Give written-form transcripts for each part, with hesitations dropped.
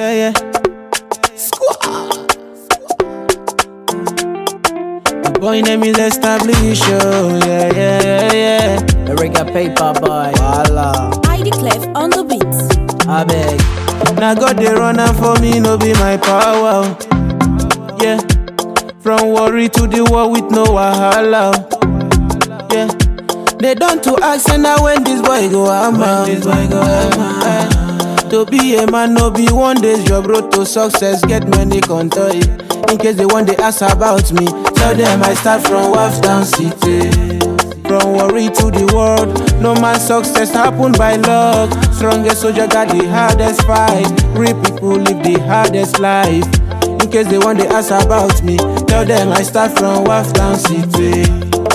yeah. Squad. The boy name is Establish, oh, yeah. The reggae paper boy. Voila. ID Clef on the beats. I beg. Now God they run am for me, no be my power. Yeah. From worry to the war with no wahala. Yeah. They done to ask and now when this boy go hammer. To be a man, no be one day's job. Road to success, get many contour. In case they want to ask about me, tell them I start from Waftown City. From worry to the world, no man success happen by luck. Strongest soldier got the hardest fight. Real people live the hardest life. In case they want to ask about me, tell them I start from Waftown City.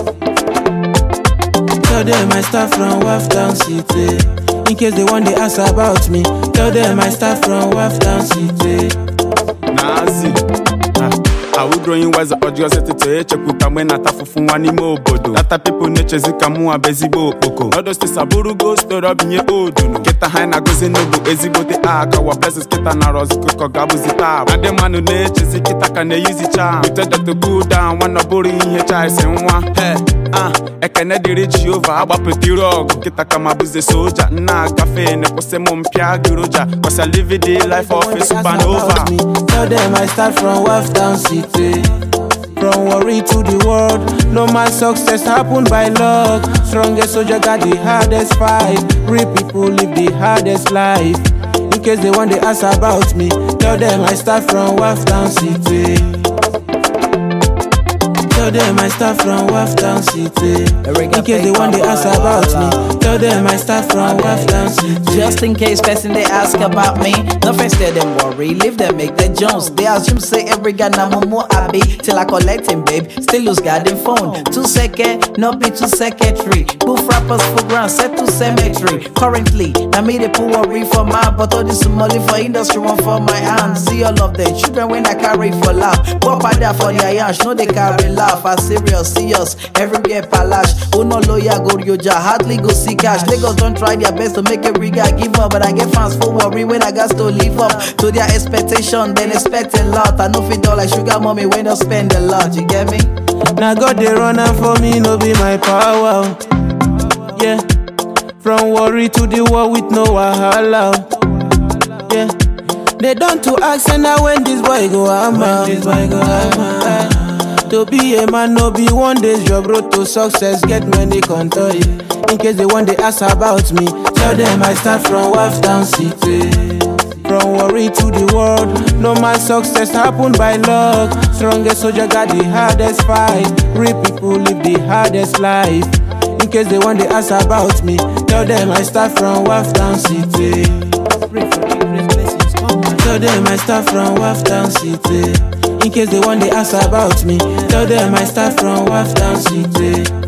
Tell them I start from Waftown City. In case they want to ask about me, tell them I start from Waftown City. Nazi. I would growing was a audio set to check with a when at a funny mobodo. That people nature Zikamu bezibo oko. Others to Saburu goes to Robin ye odu. Get a hina goes in nobu ezibo the aka, what blesses get an arrows cook gabuzitab. And the man who nature Zikita can use it charm. We tell that to go down one of boring here child and one. I can reach you over about pretty rog. Get a kamabuze soldier, na cafe and a posemum pia guruja. Cause I live the life of a supernova. Tell them I start from Waftown City. From worry to the world, no man success happen by luck. Strongest soldier got the hardest fight. Real people live the hardest life. In case they want to ask about me, tell them I start from Waftown City. Tell them I start from Waftown City. In case they want to ask about me, tell them I start from Waftown City. Just in case person they ask about me, no friends tell them worry, leave them make the Jones. They assume say every guy na momo abi till I collect him, babe. Still lose garden phone. 2 second, no be 2 secretary. Poof rappers for ground, set to cemetery. Currently, I made a poor worry for my, but all this money for industry one for my hand. See all of the children when I carry for laugh. Pop out there for their yash, no they carry laugh. I serious, see us everywhere palash. Oh no lawyer go Rioja, hardly go see cash. Lagos don't try their best to make every guy give up, but I get fans for worry when I got to live up to their expectation. Then expect a lot. I know fit all like sugar mommy when they spend a lot. You get me? Now God they run am for me, no be my power. Yeah. From worry to the war with no wahala. Yeah. They done to ask and now when this boy go hammer. To be a man, no be one day's job. Road to success, get many contour. In case they want to ask about me, tell them I start from Waftown City. From worry to the world, no man success happen by luck. Strongest soldier got the hardest fight. Real people live the hardest life. In case they want to ask about me, tell them I start from Waftown City. Tell them I start from Waftown City. In case they want to ask about me, tell them I start from Waftown City.